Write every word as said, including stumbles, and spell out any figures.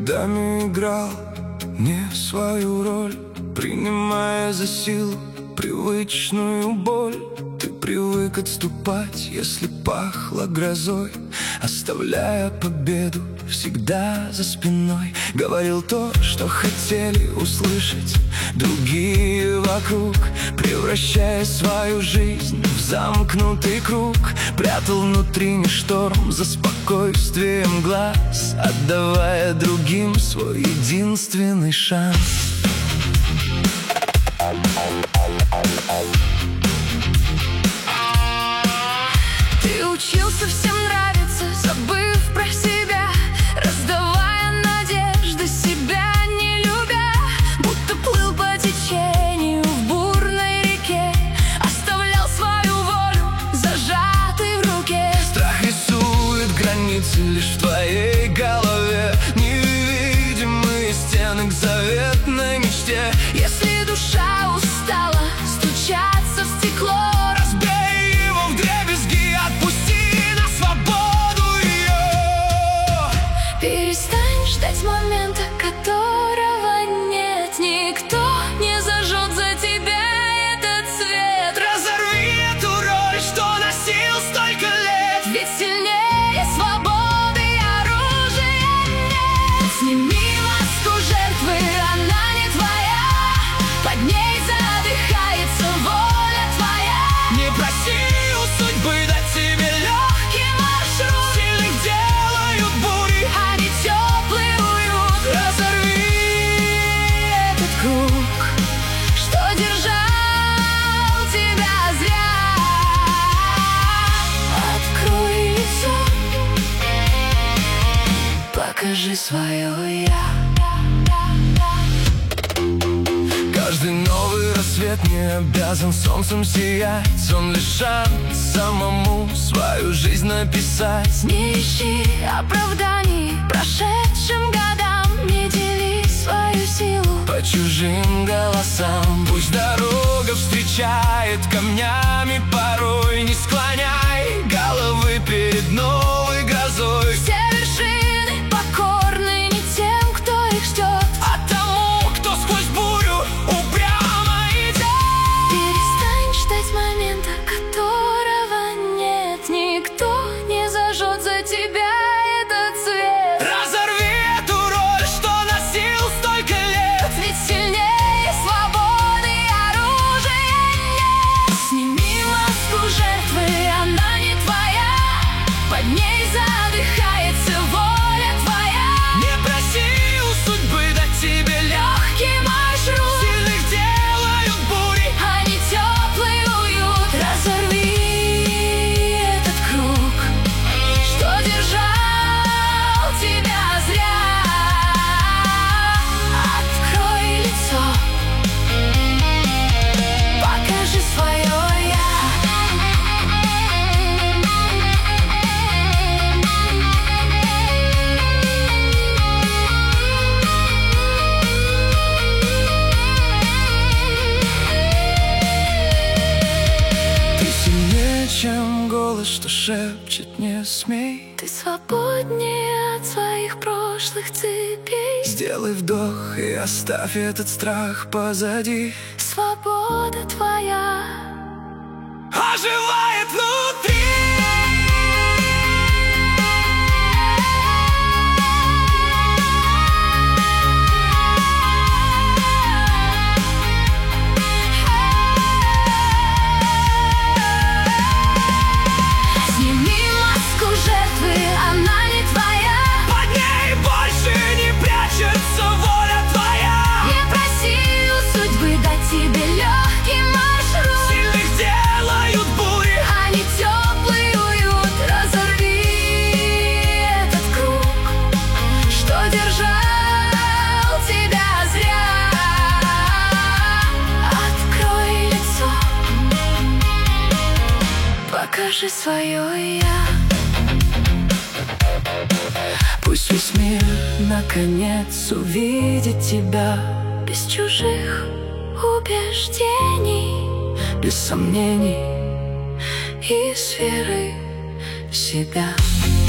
годами играл не свою роль, принимая за силу привычную боль. Ты привык отступать, если пахло грозой, оставляя победу всегда за спиной. Говорил то, что хотели услышать другие вокруг, превращая свою жизнь в замкнутый круг. Прятал внутренний шторм за спокойствием глаз, отдавая другим свой единственный шанс. Ты учился всем нравиться, забыв про себя, раздавая надежды, себя не любя. Будто плыл по течению в бурной реке, оставлял свою волю зажатой в руке. Страх рисует границы лишь в твоей голове, невидимые стены к заветной мечте. Если душа устала стучаться в стекло, перестань ждать момента, которого нет. Никто не зажжет за тебя этот свет. Разорви эту роль, что носил столько лет, ведь сильнее свободы оружия нет. Сними маску жертвы, она не твоя, под ней задыхается воля твоя. Не проси у судьбы дать тебе легкий маршрут, сильных делают бури, а не теплый уют. разорви этот круг, что держал тебя зря. Открой лицо, покажи свое я. Каждый новый рассвет не обязан солнцем сиять, он лишь шанс самому свою жизнь написать. Не ищи оправданий прошедшим годам, не дели свою силу По чужим голосам. Пусть дорога встречает камнями порой, не склоняй головы перед новой грозой. Все вершины покорны не тем, кто их ждет, а тому, кто сквозь бурю упрямо идет. Перестань ждать момента, которого нет. Никто не зажжет за тебя этот свет. Разорви эту роль, что носил столько лет, ведь сильнее свободы оружия нет. Сними маску жертвы, она не твоя, под ней задыхается воля твоя. Не проси у судьбы дать тебе Легкий маршрут, сильных делают бури, а не теплый уют. Разорви этот круг, что держал тебя зря. Открой лицо, покажи свое я. Ты сильнее, чем голос, что шепчет «не смей». Ты свободнее от своих прошлых цепей. Сделай вдох и оставь этот страх позади. Свобода твоя Оживает внутри. Сними маску жертвы, она не твоя, Под ней больше не прячется воля твоя. не проси у судьбы дать тебе легкий маршрут, Сильных делают бури, а не теплый уют. Разорви этот круг, что держал тебя зря. Открой лицо, покажи свое я. Пусть весь мир наконец увидит тебя Без чужих убеждений, без сомнений и с верой в себя.